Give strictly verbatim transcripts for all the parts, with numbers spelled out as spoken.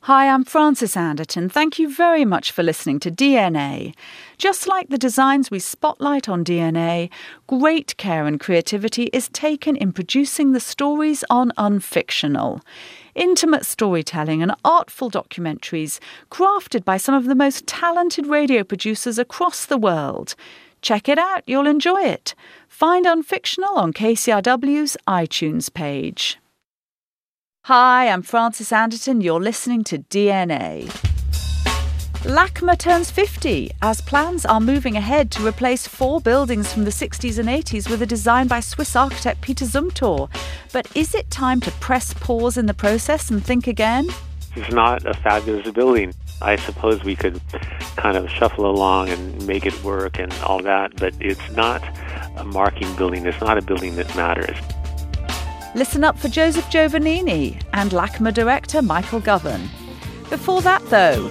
Hi, I'm Frances Anderton. Thank you very much for listening to D N A. Just like the designs we spotlight on D N A, great care and creativity is taken in producing the stories on Unfictional. Intimate storytelling and artful documentaries crafted by some of the most talented radio producers across the world. Check it out, you'll enjoy it. Find Unfictional on K C R W's iTunes page. Hi, I'm Frances Anderton. You're listening to D N A. LACMA turns fifty, as plans are moving ahead to replace four buildings from the sixties and eighties with a design by Swiss architect Peter Zumthor. But is it time to press pause in the process and think again? It's not a fabulous building. I suppose we could kind of shuffle along and make it work and all that, but it's not a marking building. It's not a building that matters. Listen up for Joseph Giovannini and LACMA director Michael Govan. Before that, though...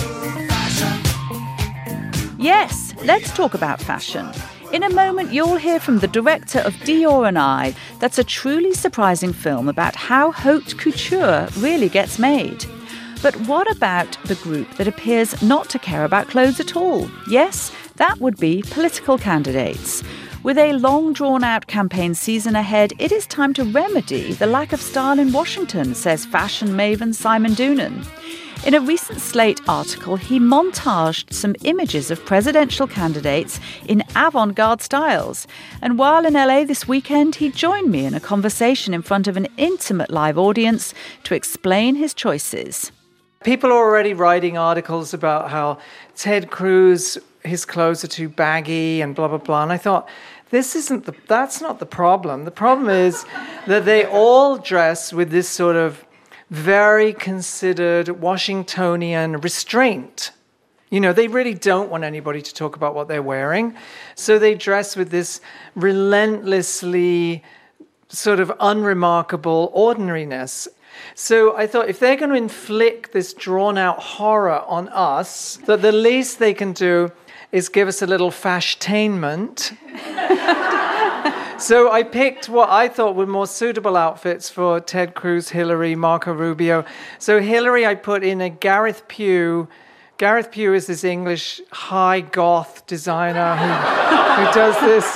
Yes, let's talk about fashion. In a moment, you'll hear from the director of Dior and I. That's a truly surprising film about how haute couture really gets made. But what about the group that appears not to care about clothes at all? Yes, that would be political candidates. With a long drawn-out campaign season ahead, it is time to remedy the lack of style in Washington, says fashion maven Simon Doonan. In a recent Slate article, he montaged some images of presidential candidates in avant-garde styles. And while in L A this weekend, he joined me in a conversation in front of an intimate live audience to explain his choices. People are already writing articles about how Ted Cruz, his clothes are too baggy and blah, blah, blah. And I thought, this isn't the, that's not the problem. The problem is that they all dress with this sort of very considered Washingtonian restraint. You know, they really don't want anybody to talk about what they're wearing. So they dress with this relentlessly sort of unremarkable ordinariness. So I thought if they're going to inflict this drawn-out horror on us, that the least they can do is give us a little fashiontainment. So I picked what I thought were more suitable outfits for Ted Cruz, Hillary, Marco Rubio. So Hillary, I put in a Gareth Pugh. Gareth Pugh is this English high goth designer who, who does this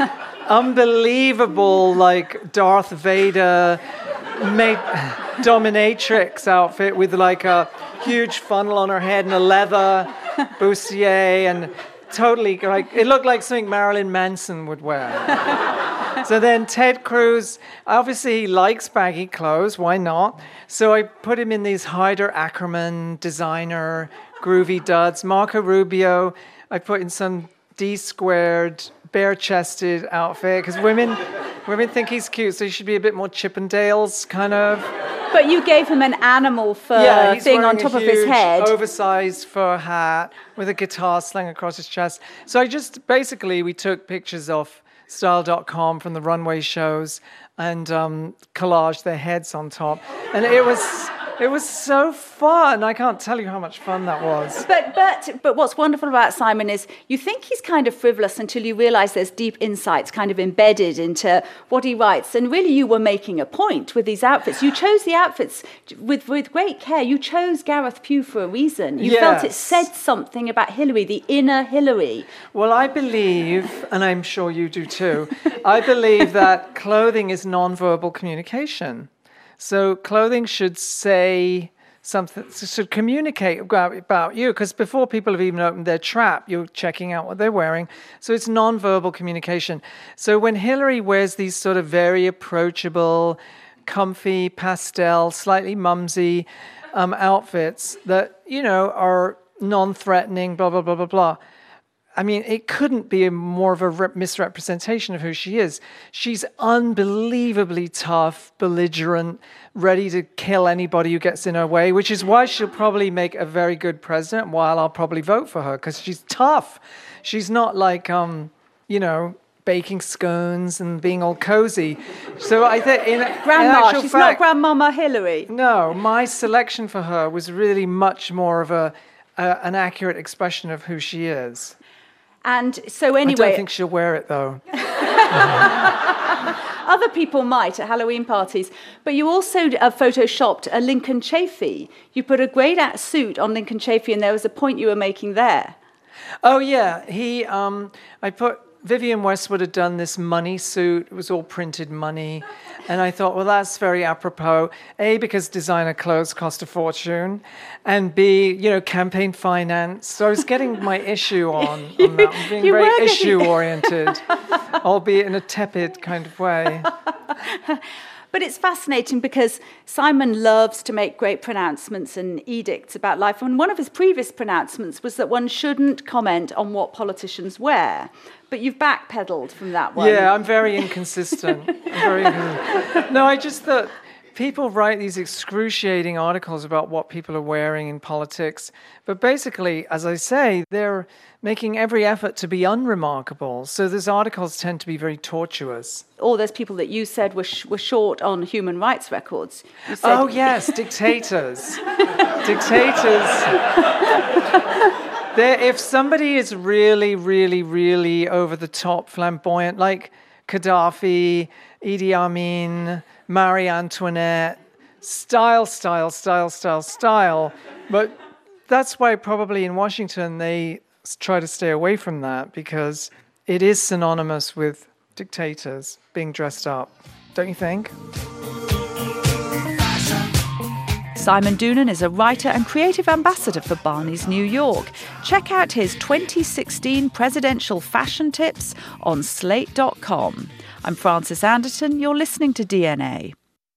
unbelievable, like, Darth Vader made dominatrix outfit with like a huge funnel on her head and a leather bustier, and totally like it looked like something Marilyn Manson would wear. So then Ted Cruz, obviously he likes baggy clothes, why not? So I put him in these Hyder Ackerman designer groovy duds. Marco Rubio, I put in some D-squared bare-chested outfit because women women think he's cute, so he should be a bit more Chippendales kind of. But you gave him an animal fur yeah, he's thing on top a of his huge, head. Oversized fur hat with a guitar slung across his chest. So I just, basically, we took pictures off style dot com from the runway shows and um, collaged their heads on top. And it was... It was so fun. I can't tell you how much fun that was. But but but what's wonderful about Simon is you think he's kind of frivolous until you realise there's deep insights kind of embedded into what he writes. And really you were making a point with these outfits. You chose the outfits with, with great care. You chose Gareth Pugh for a reason. You yes. felt it said something about Hillary, the inner Hillary. Well, I believe, and I'm sure you do too, I believe that clothing is nonverbal communication. So clothing should say something, should communicate about, about you, because before people have even opened their trap, you're checking out what they're wearing. So it's nonverbal communication. So when Hillary wears these sort of very approachable, comfy, pastel, slightly mumsy um, outfits that, you know, are non-threatening, blah, blah, blah, blah, blah. I mean, it couldn't be a more of a rep- misrepresentation of who she is. She's unbelievably tough, belligerent, ready to kill anybody who gets in her way, which is why she'll probably make a very good president, while I'll probably vote for her, because she's tough. She's not like, um, you know, baking scones and being all cozy. So I think in, Grandma, in she's fact, not Grandmama Hillary. No, my selection for her was really much more of a, a an accurate expression of who she is. And so anyway... I don't think she'll wear it, though. Other people might at Halloween parties. But you also uh, photoshopped a Lincoln Chafee. You put a greyed out suit on Lincoln Chafee, and there was a point you were making there. Oh, yeah. He, um, I put, Vivienne Westwood had done this money suit. It was all printed money. And I thought, well, that's very apropos. A, because designer clothes cost a fortune. And B, you know, campaign finance. So I was getting my issue on, on that. I'm being very issue-oriented, albeit in a tepid kind of way. But it's fascinating because Simon loves to make great pronouncements and edicts about life. And one of his previous pronouncements was that one shouldn't comment on what politicians wear. But you've backpedaled from that one. Yeah, I'm very inconsistent. I'm very inconsistent. No, I just thought people write these excruciating articles about what people are wearing in politics. But basically, as I say, they're making every effort to be unremarkable. So those articles tend to be very tortuous. All those people that you said were, sh- were short on human rights records. You said oh, yes, dictators. Dictators. There, if somebody is really, really, really over the top, flamboyant, like Gaddafi, Idi Amin, Marie Antoinette, style, style, style, style, style. But that's why probably in Washington they try to stay away from that, because it is synonymous with dictators being dressed up. Don't you think? Simon Doonan is a writer and creative ambassador for Barney's New York. Check out his twenty sixteen presidential fashion tips on slate dot com. I'm Frances Anderton. You're listening to D N A.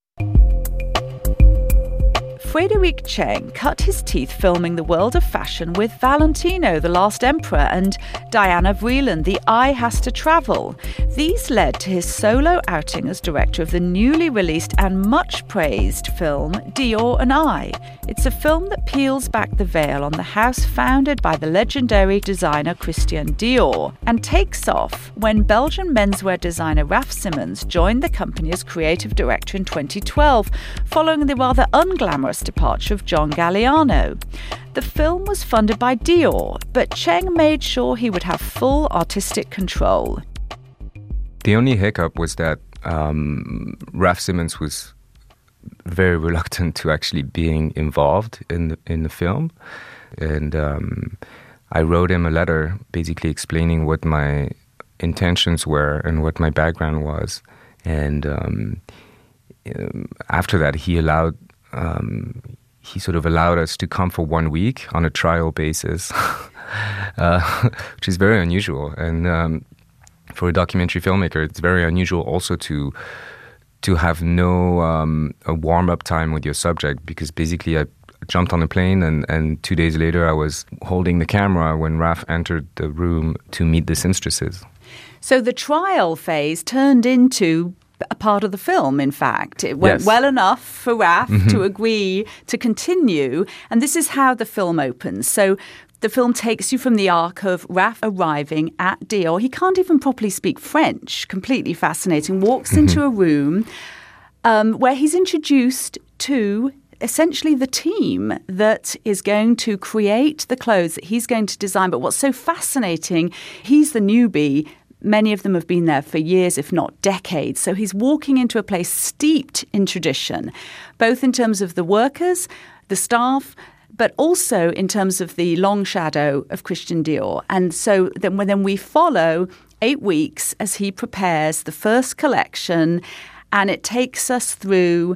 Frédéric Cheng cut his teeth filming the world of fashion with Valentino, The Last Emperor, and Diana Vreeland, The Eye Has to Travel. These led to his solo outing as director of the newly released and much praised film Dior and I. It's a film that peels back the veil on the house founded by the legendary designer Christian Dior and takes off when Belgian menswear designer Raf Simons joined the company as creative director in twenty twelve, following the rather unglamorous departure of John Galliano. The film was funded by Dior, but Cheng made sure he would have full artistic control. The only hiccup was that um, Raf Simons was very reluctant to actually being involved in the, in the film. And um, I wrote him a letter basically explaining what my intentions were and what my background was. And um, after that, he allowed Um, he sort of allowed us to come for one week on a trial basis, uh, which is very unusual. And um, for a documentary filmmaker, it's very unusual also to to have no um, a warm-up time with your subject, because basically I jumped on a plane and, and two days later I was holding the camera when Raf entered the room to meet the seamstresses. So the trial phase turned into a part of the film, in fact. It went yes. well enough for Raf mm-hmm. to agree to continue. And this is how the film opens. So the film takes you from the arc of Raf arriving at Dior. He can't even properly speak French. Completely fascinating. Walks mm-hmm. into a room um, where he's introduced to essentially the team that is going to create the clothes that he's going to design. But what's so fascinating, he's the newbie. Many of them have been there for years, if not decades. So he's walking into a place steeped in tradition, both in terms of the workers, the staff, but also in terms of the long shadow of Christian Dior. And so then, then we follow eight weeks as he prepares the first collection, and it takes us through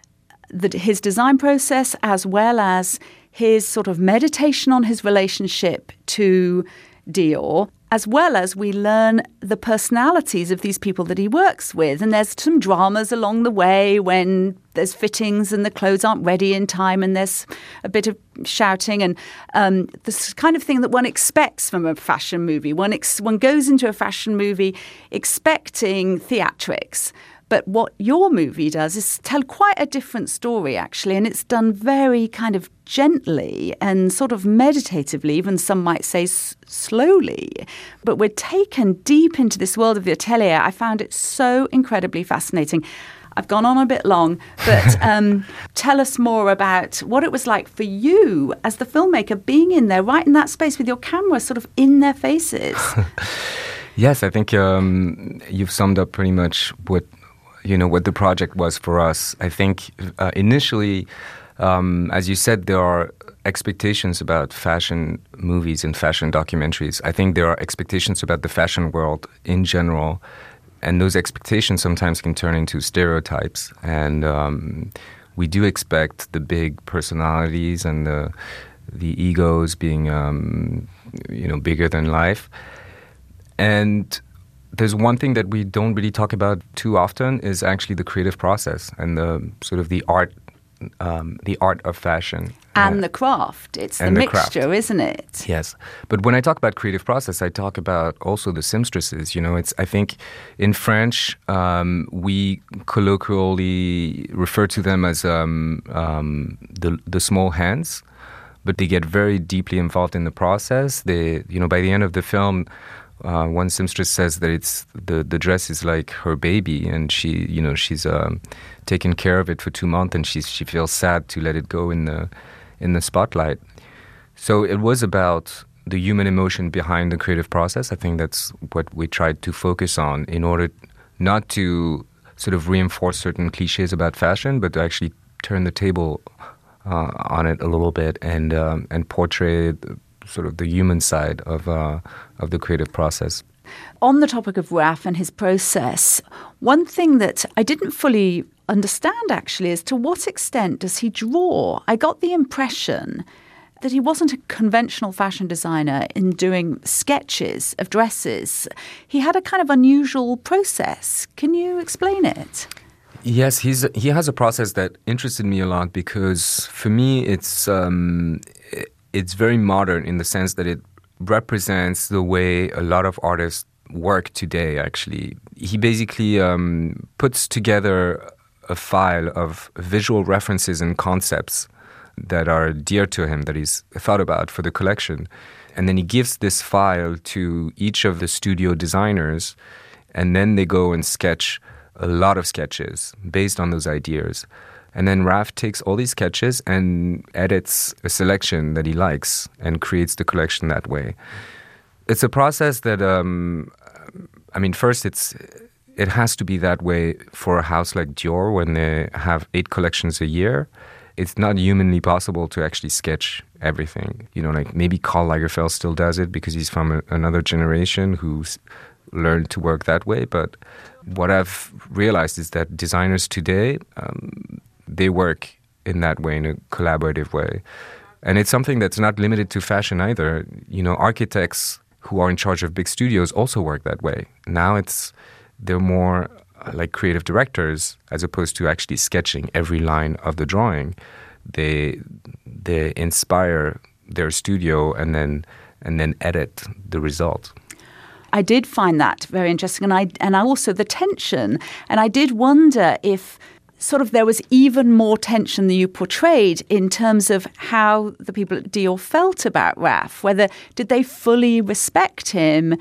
the, his design process as well as his sort of meditation on his relationship to Dior, as well as we learn the personalities of these people that he works with. And there's some dramas along the way when there's fittings and the clothes aren't ready in time and there's a bit of shouting and um, this kind of thing that one expects from a fashion movie. One, ex- one goes into a fashion movie expecting theatrics. But what your movie does is tell quite a different story, actually, and it's done very kind of gently and sort of meditatively, even some might say s- slowly. But we're taken deep into this world of the atelier. I found it so incredibly fascinating. I've gone on a bit long, but um, tell us more about what it was like for you as the filmmaker, being in there, right in that space with your camera sort of in their faces. Yes, I think um, you've summed up pretty much what you know, what the project was for us. I think uh, initially, um, as you said, there are expectations about fashion movies and fashion documentaries. I think there are expectations about the fashion world in general, and those expectations sometimes can turn into stereotypes. And um, we do expect the big personalities and the the egos being, um, you know, bigger than life. And there's one thing that we don't really talk about too often is actually the creative process and the sort of the art, um, the art of fashion. And uh, the craft. It's the, the mixture, craft. Isn't it? Yes. But when I talk about creative process, I talk about also the seamstresses. You know, it's, I think in French, um, we colloquially refer to them as um, um, the, the small hands, but they get very deeply involved in the process. They, you know, by the end of the film, Uh, one seamstress says that it's the, the dress is like her baby, and she, you know, she's um, taken care of it for two months, and she's she feels sad to let it go in the in the spotlight. So it was about the human emotion behind the creative process. I think that's what we tried to focus on in order not to sort of reinforce certain cliches about fashion, but to actually turn the table uh, on it a little bit and um, and portray the, sort of the human side of uh, of the creative process. On the topic of Raf and his process, one thing that I didn't fully understand actually is to what extent does he draw? I got the impression that he wasn't a conventional fashion designer in doing sketches of dresses. He had a kind of unusual process. Can you explain it? Yes, he's he has a process that interested me a lot because for me it's um, it's very modern in the sense that it represents the way a lot of artists work today, actually. He basically um, puts together a file of visual references and concepts that are dear to him, that he's thought about for the collection. And then he gives this file to each of the studio designers, and then they go and sketch a lot of sketches based on those ideas. And then Raf takes all these sketches and edits a selection that he likes and creates the collection that way. It's a process that, um, I mean, first it's it has to be that way for a house like Dior when they have eight collections a year. It's not humanly possible to actually sketch everything. You know, like maybe Karl Lagerfeld still does it because he's from a, another generation who's learned to work that way. But what I've realized is that designers today, um, they work in that way, in a collaborative way. And it's something that's not limited to fashion either. You know, architects who are in charge of big studios also work that way. Now it's, they're more like creative directors as opposed to actually sketching every line of the drawing. They they inspire their studio and then and then edit the result. I did find that very interesting, and I and I also the tension, and I did wonder if sort of there was even more tension than you portrayed in terms of how the people at Dior felt about Raf. Whether did they fully respect him,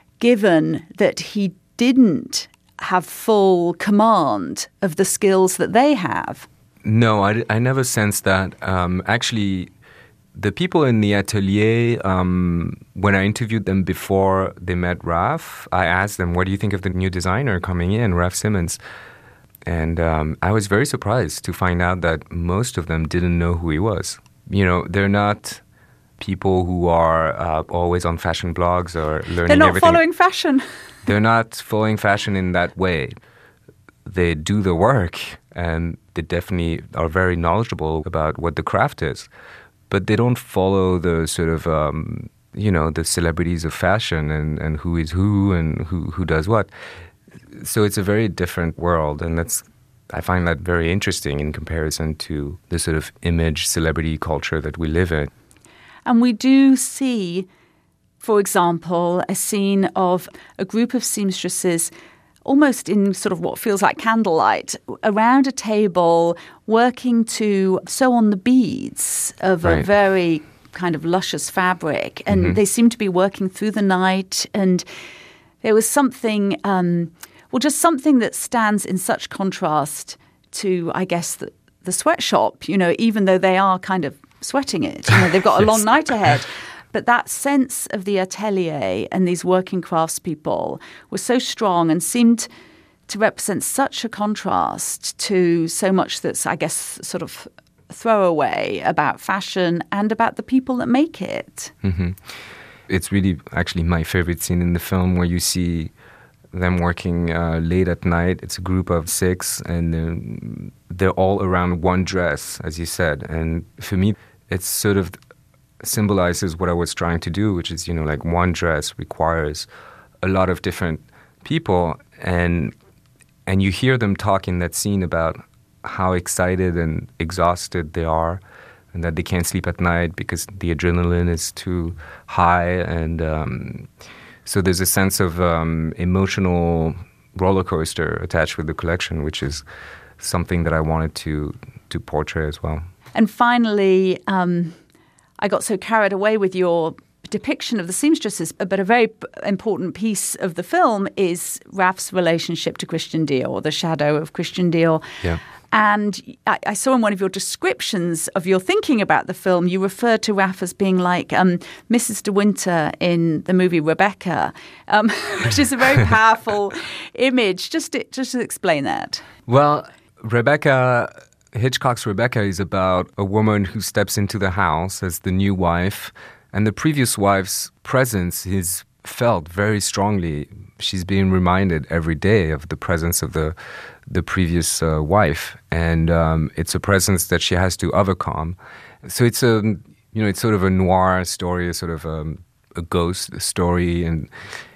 given that he didn't have full command of the skills that they have? No, I, I never sensed that. Um, actually, the people in the atelier, um, when I interviewed them before they met Raf, I asked them, what do you think of the new designer coming in, Raf Simons? And um, I was very surprised to find out that most of them didn't know who he was. You know, they're not people who are uh, always on fashion blogs or learning everything. They're not everything. following fashion. They're not following fashion in that way. They do the work, and they definitely are very knowledgeable about what the craft is. But they don't follow the sort of, um, you know, the celebrities of fashion and, and who is who and who, who does what. So it's a very different world, and that's I find that very interesting in comparison to the sort of image celebrity culture that we live in. And we do see, for example, a scene of a group of seamstresses almost in sort of what feels like candlelight around a table working to sew on the beads of right. a very kind of luscious fabric. And mm-hmm. they seem to be working through the night. And there was something, um, well, just something that stands in such contrast to, I guess, the, the sweatshop, you know, even though they are kind of sweating it. You know, they've got a yes. long night ahead. But that sense of the atelier and these working craftspeople was so strong and seemed to represent such a contrast to so much that's, I guess, sort of throwaway about fashion and about the people that make it. Mm-hmm. It's really actually my favorite scene in the film, where you see them working uh, late at night. It's a group of six, and they're, they're all around one dress, as you said. And for me, it sort of symbolizes what I was trying to do, which is, you know, like one dress requires a lot of different people. And and you hear them talk in that scene about how excited and exhausted they are, and that they can't sleep at night because the adrenaline is too high. And um, so there's a sense of um, emotional roller coaster attached with the collection, which is something that I wanted to to portray as well. And finally, um, I got so carried away with your depiction of the seamstresses, but a very important piece of the film is Raf's relationship to Christian Dior, or the shadow of Christian Dior. Yeah. And I, I saw in one of your descriptions of your thinking about the film, you referred to Raf as being like um, Missus De Winter in the movie Rebecca, um, which is a very powerful image. Just to, just to explain that. Well, Rebecca, Hitchcock's Rebecca is about a woman who steps into the house as the new wife, and the previous wife's presence is felt very strongly. She's being reminded every day of the presence of the the previous uh, wife, and um, it's a presence that she has to overcome. So it's a you know it's sort of a noir story, a sort of um, a ghost story, and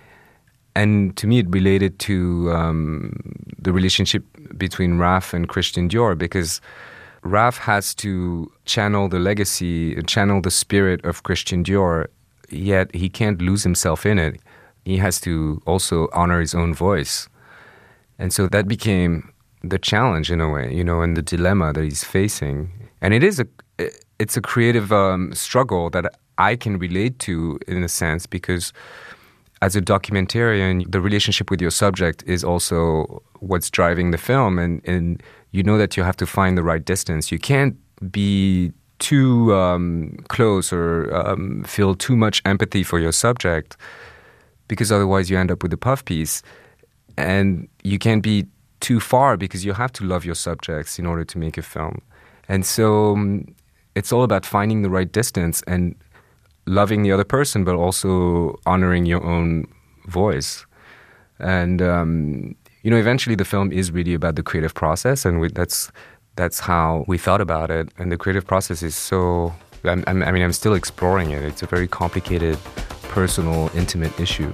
and to me it related to um, the relationship between Raf and Christian Dior, because Raf has to channel the legacy, channel the spirit of Christian Dior, yet he can't lose himself in it. He has to also honor his own voice. And so that became the challenge in a way, you know, and the dilemma that he's facing. And it is a, it's a creative um, struggle that I can relate to in a sense, because as a documentarian, the relationship with your subject is also what's driving the film. And, and you know that you have to find the right distance. You can't be too um, close or um, feel too much empathy for your subject, because otherwise you end up with a puff piece. And you can't be too far, because you have to love your subjects in order to make a film. And so um, it's all about finding the right distance and loving the other person, but also honoring your own voice. And, um, you know, eventually the film is really about the creative process, and we, that's that's how we thought about it. And the creative process is so, I'm, I'm, I mean, I'm still exploring it. It's a very complicated, personal, intimate issue.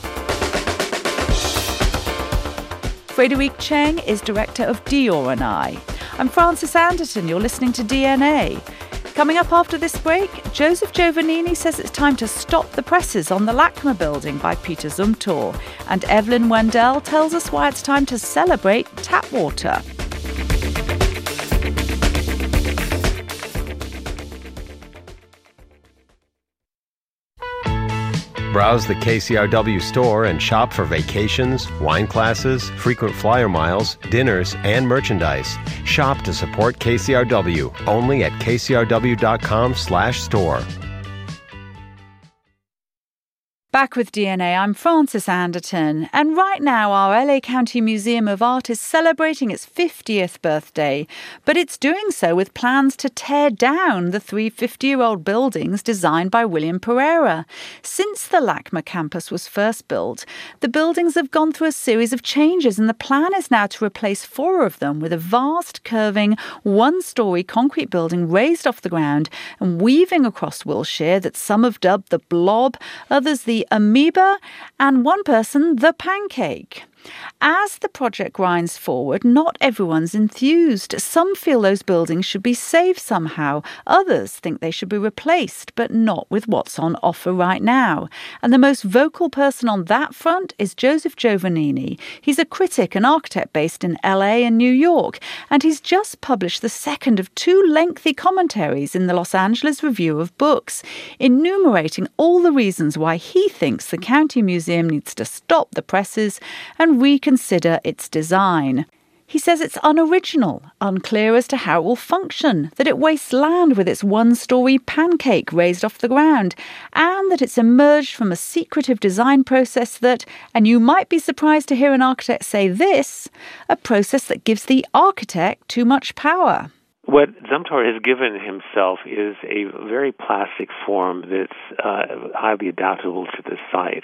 Frédéric Cheng is director of Dior and I. I'm Frances Anderton. You're listening to D N A. Coming up after this break, Joseph Giovannini says it's time to stop the presses on the LACMA building by Peter Zumthor. And Evelyn Wendell tells us why it's time to celebrate tap water. Browse the K C R W store and shop for vacations, wine classes, frequent flyer miles, dinners, and merchandise. Shop to support K C R W only at k c r w dot com slash store. Back with D N A, I'm Frances Anderton, and right now our L A County Museum of Art is celebrating its fiftieth birthday, but it's doing so with plans to tear down the three fifty-year-old buildings designed by William Pereira. Since the LACMA campus was first built, the buildings have gone through a series of changes, and the plan is now to replace four of them with a vast, curving, one-storey concrete building raised off the ground and weaving across Wilshire that some have dubbed the Blob, others the Amoeba, and one person the Pancake. As the project grinds forward, not everyone's enthused. Some feel those buildings should be saved somehow. Others think they should be replaced, but not with what's on offer right now. And the most vocal person on that front is Joseph Giovannini. He's a critic and architect based in L A and New York, and he's just published the second of two lengthy commentaries in the Los Angeles Review of Books, enumerating all the reasons why he thinks the County Museum needs to stop the presses and reconsider its design. He says it's unoriginal, unclear as to how it will function, that it wastes land with its one-storey pancake raised off the ground, and that it's emerged from a secretive design process that, and you might be surprised to hear an architect say this, a process that gives the architect too much power. What Zumthor has given himself is a very plastic form that's uh, highly adaptable to the site.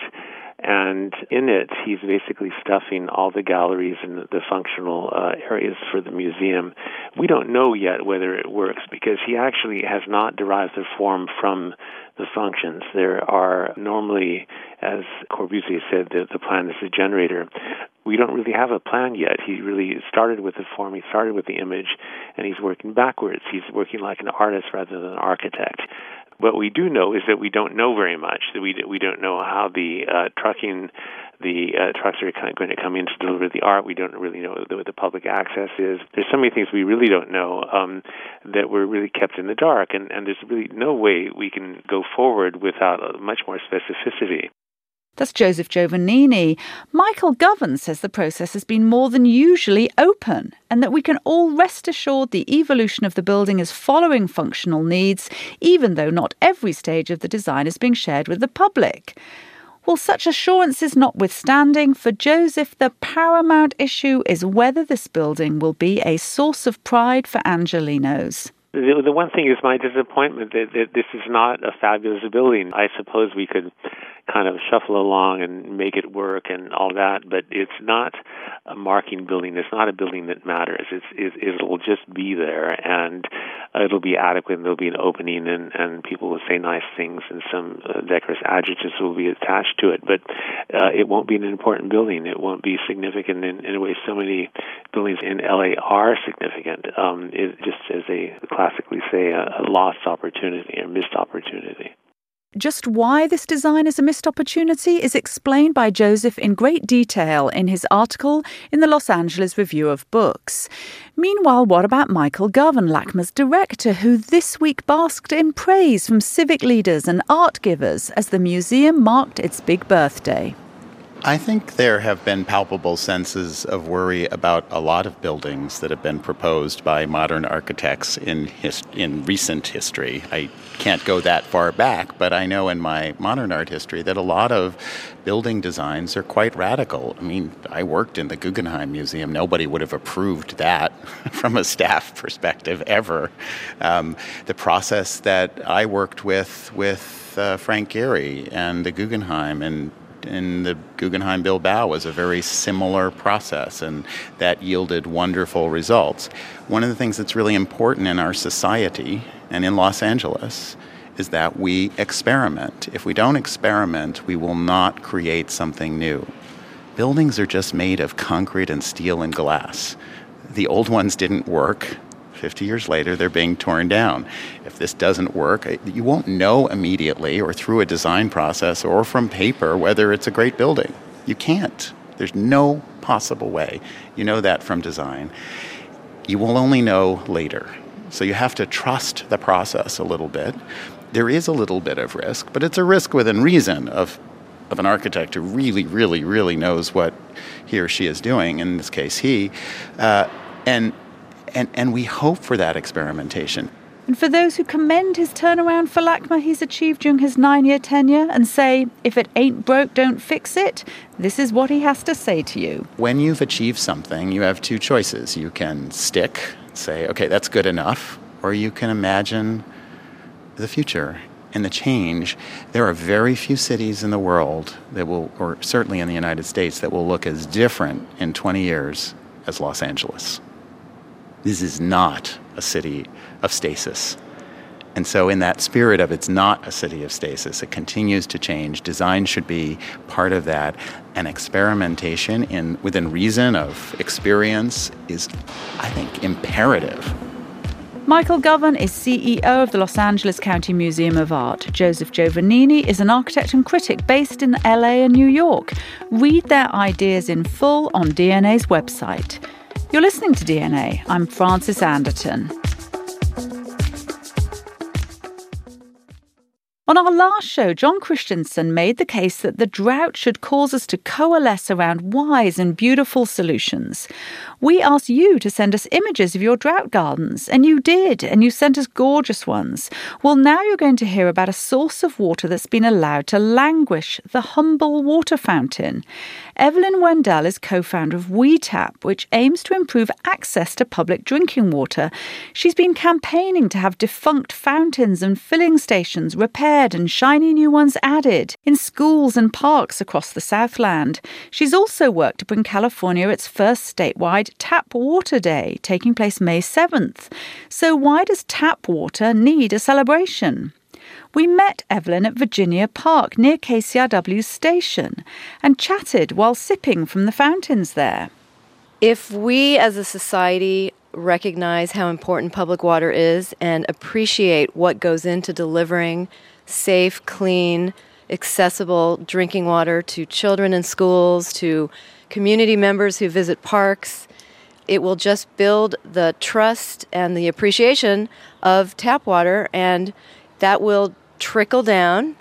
And in it, he's basically stuffing all the galleries and the functional uh, areas for the museum. We don't know yet whether it works because he actually has not derived the form from the functions. There are normally, as Corbusier said, the, the plan is the generator. We don't really have a plan yet. He really started with the form, he started with the image, and he's working backwards. He's working like an artist rather than an architect. What we do know is that we don't know very much. That we we don't know how the uh, trucking, the uh, trucks are kind of going to come in to deliver the art. We don't really know what the public access is. There's so many things we really don't know um, that we're really kept in the dark, and, and there's really no way we can go forward without much more specificity. That's Joseph Giovannini. Michael Govan says the process has been more than usually open and that we can all rest assured the evolution of the building is following functional needs, even though not every stage of the design is being shared with the public. Well, such assurances notwithstanding, for Joseph, the paramount issue is whether this building will be a source of pride for Angelenos. The, the one thing is my disappointment that, that this is not a fabulous building. I suppose we could kind of shuffle along and make it work and all that, but it's not a marking building. It's not a building that matters. It's, it, it'll just be there, and it'll be adequate, and there'll be an opening, and, and people will say nice things, and some uh, decorous adjectives will be attached to it, but uh, it won't be an important building. It won't be significant in, in a way so many buildings in L A are significant. Um, it just as a classically say a, a lost opportunity, a missed opportunity. Just why this design is a missed opportunity is explained by Joseph in great detail in his article in the Los Angeles Review of Books. Meanwhile, what about Michael Govan, LACMA's director, who this week basked in praise from civic leaders and art givers as the museum marked its big birthday? I think there have been palpable senses of worry about a lot of buildings that have been proposed by modern architects in his, in recent history. I can't go that far back, but I know in my modern art history that a lot of building designs are quite radical. I mean, I worked in the Guggenheim Museum. Nobody would have approved that from a staff perspective ever. Um, the process that I worked with with uh, Frank Gehry and the Guggenheim and in the Guggenheim Bilbao was a very similar process, and that yielded wonderful results. One of the things that's really important in our society and in Los Angeles is that we experiment. If we don't experiment, we will not create something new. Buildings are just made of concrete and steel and glass. The old ones didn't work. fifty years later, they're being torn down. If this doesn't work, you won't know immediately or through a design process or from paper whether it's a great building. You can't. There's no possible way. You know that from design. You will only know later. So you have to trust the process a little bit. There is a little bit of risk, but it's a risk within reason of of an architect who really, really, really knows what he or she is doing, in this case he, uh, and And, and we hope for that experimentation. And for those who commend his turnaround for LACMA he's achieved during his nine-year tenure and say, if it ain't broke, don't fix it, this is what he has to say to you. When you've achieved something, you have two choices. You can stick, say, okay, that's good enough, or you can imagine the future and the change. There are very few cities in the world that will, or certainly in the United States, that will look as different in twenty years as Los Angeles. This is not a city of stasis. And so in that spirit of it's not a city of stasis, it continues to change. Design should be part of that. And experimentation in within reason of experience is, I think, imperative. Michael Govan is C E O of the Los Angeles County Museum of Art. Joseph Giovannini is an architect and critic based in L A and New York. Read their ideas in full on D N A's website. You're listening to D N A. I'm Frances Anderton. On our last show, John Christensen made the case that the drought should cause us to coalesce around wise and beautiful solutions. We asked you to send us images of your drought gardens, and you did, and you sent us gorgeous ones. Well, now you're going to hear about a source of water that's been allowed to languish, the Humble Water Fountain. Evelyn Wendell is co-founder of WeTap, which aims to improve access to public drinking water. She's been campaigning to have defunct fountains and filling stations repaired and shiny new ones added in schools and parks across the Southland. She's also worked to bring California its first statewide Tap Water Day, taking place May seventh. So why does tap water need a celebration? We met Evelyn at Virginia Park near K C R W's station and chatted while sipping from the fountains there. If we as a society recognize how important public water is and appreciate what goes into delivering safe, clean, accessible drinking water to children in schools, to community members who visit parks, it will just build the trust and the appreciation of tap water, and that will trickle down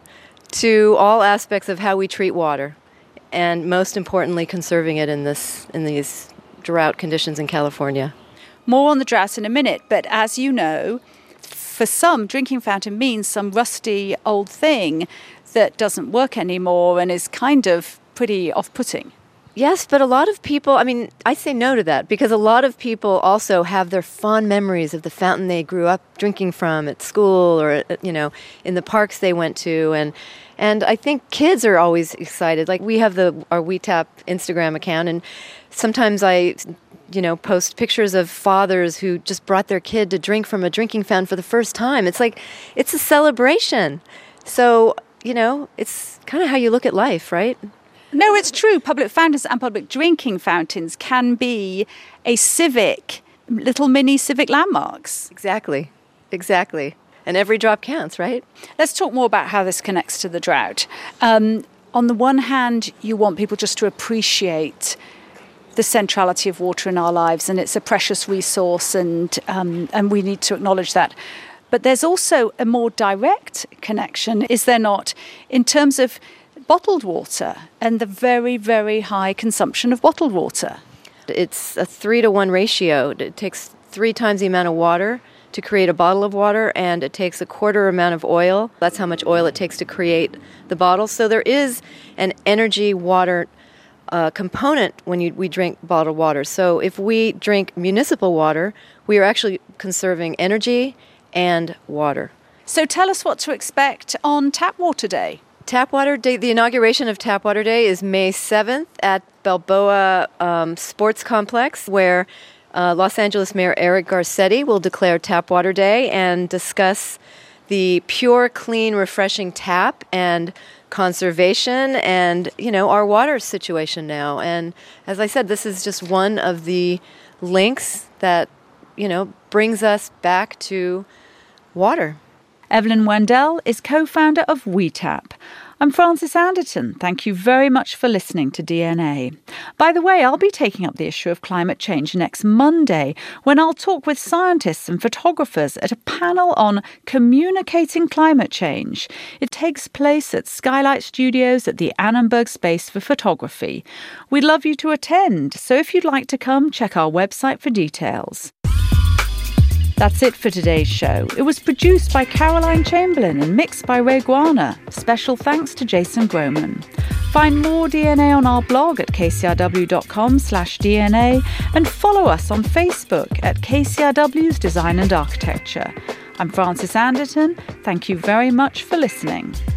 to all aspects of how we treat water, and most importantly, conserving it in this in these drought conditions in California. More on the drought in a minute, but as you know, for some, drinking fountain means some rusty old thing that doesn't work anymore and is kind of pretty off-putting. Yes, but a lot of people, I mean, I say no to that because a lot of people also have their fond memories of the fountain they grew up drinking from at school or, you know, in the parks they went to. And and I think kids are always excited. Like we have the our WeTap Instagram account, and sometimes I, you know, post pictures of fathers who just brought their kid to drink from a drinking fountain for the first time. It's like, it's a celebration. So, you know, it's kind of how you look at life, right? No, it's true. Public fountains and public drinking fountains can be a civic, little mini civic landmarks. Exactly. Exactly. And every drop counts, right? Let's talk more about how this connects to the drought. Um, on the one hand, you want people just to appreciate the centrality of water in our lives, and it's a precious resource, and um, and we need to acknowledge that. But there's also a more direct connection, is there not, in terms of bottled water and the very, very high consumption of bottled water? It's a three to one ratio. It takes three times the amount of water to create a bottle of water, and it takes a quarter amount of oil. That's how much oil it takes to create the bottle. So there is an energy water uh, component when you, we drink bottled water. So if we drink municipal water, we are actually conserving energy and water. So tell us what to expect on Tap Water Day. Tap Water Day, the inauguration of Tap Water Day is May seventh at Balboa um, Sports Complex, where uh, Los Angeles Mayor Eric Garcetti will declare Tap Water Day and discuss the pure, clean, refreshing tap and conservation and, you know, our water situation now. And as I said, this is just one of the links that, you know, brings us back to water. Evelyn Wendell is co-founder of WeTap. I'm Frances Anderton. Thank you very much for listening to D N A. By the way, I'll be taking up the issue of climate change next Monday, when I'll talk with scientists and photographers at a panel on communicating climate change. It takes place at Skylight Studios at the Annenberg Space for Photography. We'd love you to attend, so if you'd like to come, check our website for details. That's it for today's show. It was produced by Caroline Chamberlain and mixed by Ray Guana. Special thanks to Jason Groman. Find more D N A on our blog at kcrw.com slash DNA and follow us on Facebook at K C R W's Design and Architecture. I'm Frances Anderton. Thank you very much for listening.